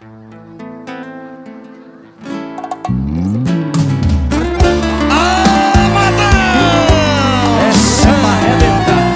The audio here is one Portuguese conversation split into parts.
Essa é pra arrebentar.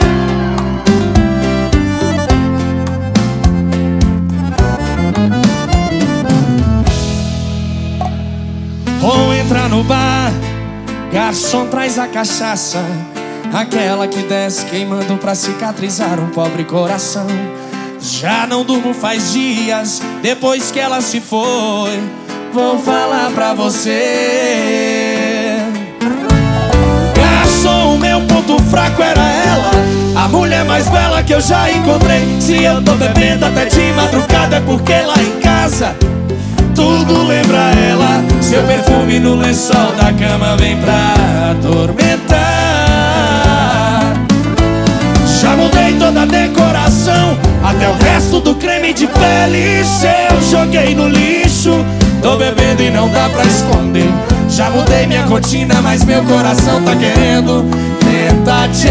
Vou entrar no bar, garçom traz a cachaça, aquela que desce queimando pra cicatrizar um pobre coração. Já não durmo faz dias, depois que ela se foi. Vou falar pra você. Garçom, o meu ponto fraco era ela, a mulher mais bela que eu já encontrei. Se eu tô bebendo até de madrugada é porque lá em casa tudo lembra ela. Seu perfume no lençol da cama vem pra atormentar. Já mudei toda a decoração, até o resto do creme de pele seu joguei no lixo. Tô bebendo e não dá pra esconder. Já mudei minha rotina, mas meu coração tá querendo tentar te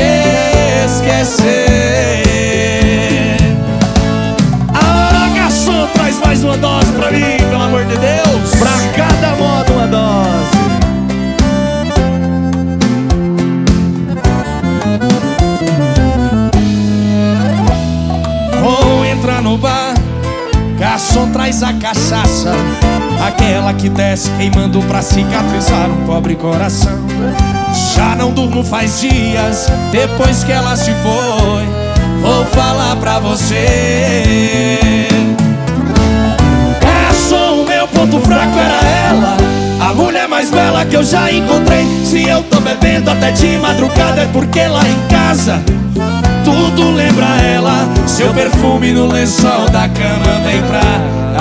esquecer. Ah, garçom, traz mais uma dose pra mim, pelo amor de Deus. Pra cada modo uma dose. Vou entrar no bar, garçom traz a cachaça, aquela que desce queimando pra cicatrizar um pobre coração. Já não durmo faz dias, depois que ela se foi. Vou falar pra você. Garçom, o meu ponto fraco era ela, a mulher mais bela que eu já encontrei. Se eu tô bebendo até de madrugada é porque lá em casa tudo lembra ela. Seu perfume no lençol da cama vem pra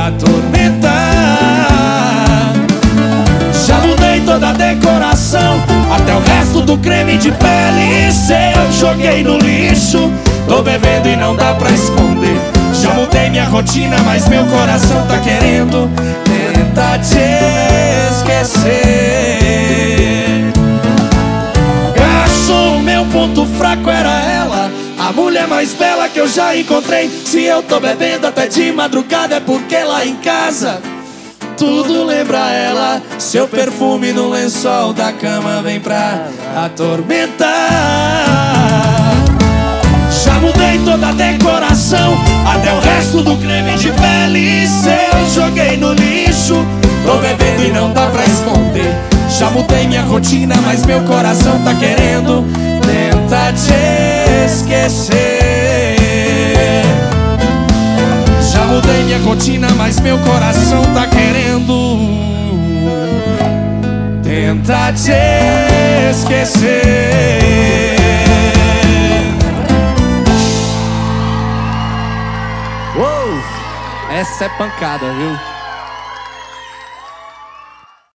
atormentar. Já mudei toda a decoração, até o resto do creme de pele seu joguei no lixo. Tô bebendo e não dá pra esconder. Já mudei minha rotina, mas meu coração tá querendo tentar te esquecer. Garçom, meu ponto fraco era ela, a mulher mais bela que eu já encontrei. Se eu tô bebendo até de madrugada é porque lá em casa tudo lembra ela. Seu perfume no lençol da cama vem pra atormentar. Já mudei toda a decoração, até o resto do creme de pele seu joguei no lixo. Tô bebendo e não dá pra esconder. Já mudei minha rotina, mas meu coração tá querendo tentar te esquecer. Já mudei minha rotina, mas meu coração tá querendo tentar te esquecer. Uou! Essa é pancada, viu?